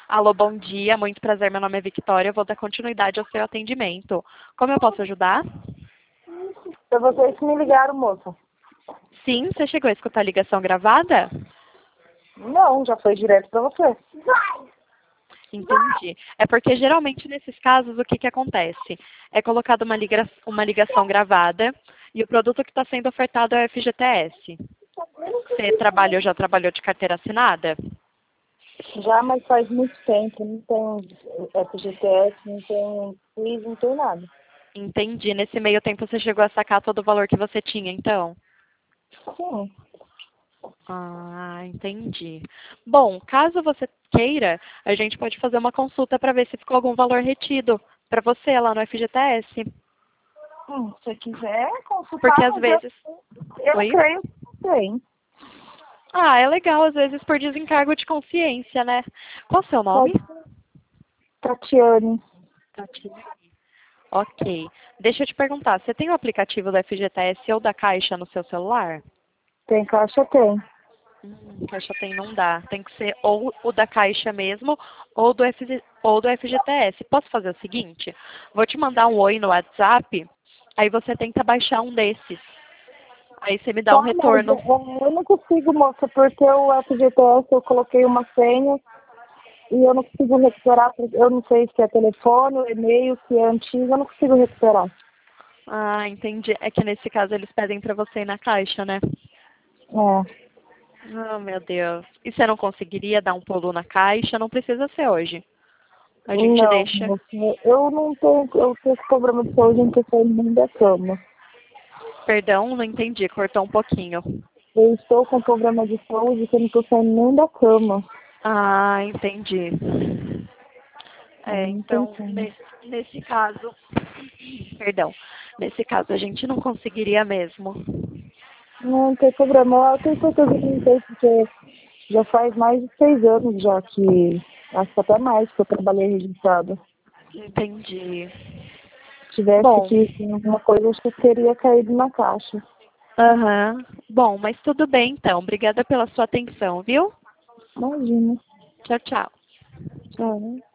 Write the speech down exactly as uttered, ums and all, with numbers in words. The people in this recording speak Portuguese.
Alô, bom dia, muito prazer, meu nome é Victoria, eu vou dar continuidade ao seu atendimento. Como eu posso ajudar? Foi vocês que me ligaram, moça. Sim, você chegou a escutar a ligação gravada? Não, já foi direto pra você. Entendi. É porque geralmente nesses casos o que, que acontece? É colocada uma, liga uma ligação gravada e o produto que está sendo ofertado é o F G T S. Você trabalhou, já trabalhou de carteira assinada? Já, mas faz muito tempo. Não tem F G T S, não tem F I S, não tem nada. Entendi. Nesse meio tempo você chegou a sacar todo o valor que você tinha, então? Sim. Ah, entendi. Bom, caso você queira, a gente pode fazer uma consulta para ver se ficou algum valor retido para você lá no F G T S. Hum, se você quiser consultar, Porque às mas vezes... eu, eu Oi? creio que tem. Ah, é legal, às vezes por desencargo de consciência, né? Qual o seu nome? Pode ser. Tatiane. Tatiana. Ok. Deixa eu te perguntar, você tem o aplicativo da F G T S ou da Caixa no seu celular? Tem caixa? Tem. Hum, Caixa tem, não dá. Tem que ser ou o da Caixa mesmo, ou do, F G, ou do F G T S. Posso fazer o seguinte? Vou te mandar um oi no WhatsApp, aí você tenta baixar um desses. Aí você me dá um Tá, mas retorno. é, eu não consigo, moça, porque o F G T S eu coloquei uma senha e eu não consigo recuperar. Eu não sei se é telefone, e-mail, se é antigo, eu não consigo recuperar. Ah, entendi. É que nesse caso eles pedem pra você ir na Caixa, né? É. Oh, meu Deus. E você não conseguiria dar um pulo na Caixa? Não precisa ser hoje. A gente Não, deixa... moça, eu não tenho, eu tenho esse problema de saúde em que eu saio nem da cama. Perdão, não entendi. Cortou um pouquinho. Eu estou com problema de saúde que eu não estou saindo nem da cama. Ah, entendi. Aí É, não tem então, como. nesse, nesse caso, perdão, nesse caso a gente não conseguiria mesmo. Não tem problema. Eu tenho certeza que não tem, porque já faz mais de seis anos já que, acho que até mais que eu trabalhei registrada. Entendi. Se tivesse Bom, que tem alguma coisa, acho que eu teria caído na caixa. aham. Bom, mas tudo bem então. Obrigada pela sua atenção, viu? Imagina. Tchau, tchau. Tchau.